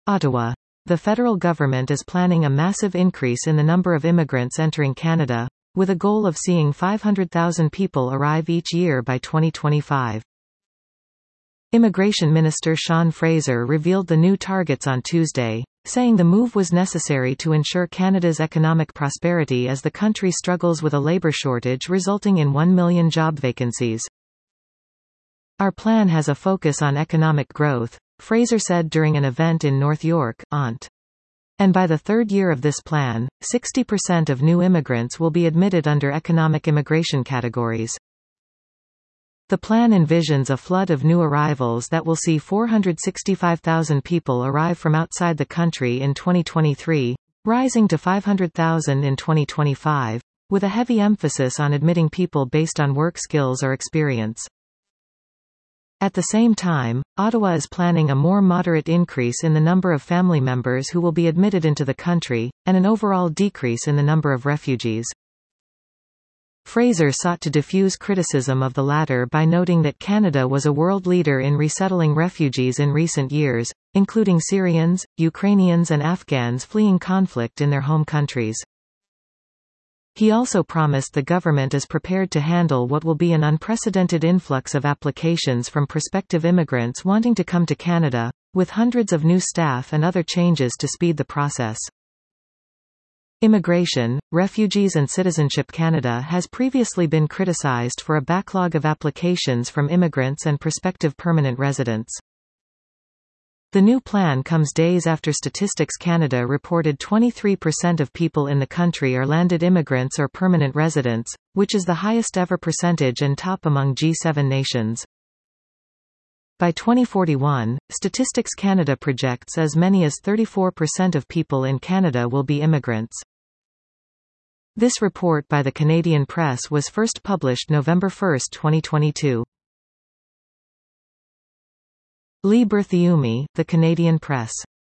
Ottawa. The federal government is planning a massive increase in the number of immigrants entering Canada, with a goal of seeing 500,000 people arrive each year by 2025. Immigration Minister Sean Fraser revealed the new targets on Tuesday, saying the move was necessary to ensure Canada's economic prosperity as the country struggles with a labour shortage resulting in 1 million job vacancies. Our plan has a focus on economic growth, Fraser said during an event in North York, Ont. And by the third year of this plan, 60% of new immigrants will be admitted under economic immigration categories. The plan envisions a flood of new arrivals that will see 465,000 people arrive from outside the country in 2023, rising to 500,000 in 2025, with a heavy emphasis on admitting people based on work skills or experience. At the same time, Ottawa is planning a more moderate increase in the number of family members who will be admitted into the country, and an overall decrease in the number of refugees. Fraser sought to diffuse criticism of the latter by noting that Canada was a world leader in resettling refugees in recent years, including Syrians, Ukrainians and Afghans fleeing conflict in their home countries. He also promised the government is prepared to handle what will be an unprecedented influx of applications from prospective immigrants wanting to come to Canada, with hundreds of new staff and other changes to speed the process. Immigration, Refugees and Citizenship Canada has previously been criticized for a backlog of applications from immigrants and prospective permanent residents. The new plan comes days after Statistics Canada reported 23% of people in the country are landed immigrants or permanent residents, which is the highest ever percentage and top among G7 nations. By 2041, Statistics Canada projects as many as 34% of people in Canada will be immigrants. This report by the Canadian Press was first published November 1, 2022. Lee Berthiaume, The Canadian Press.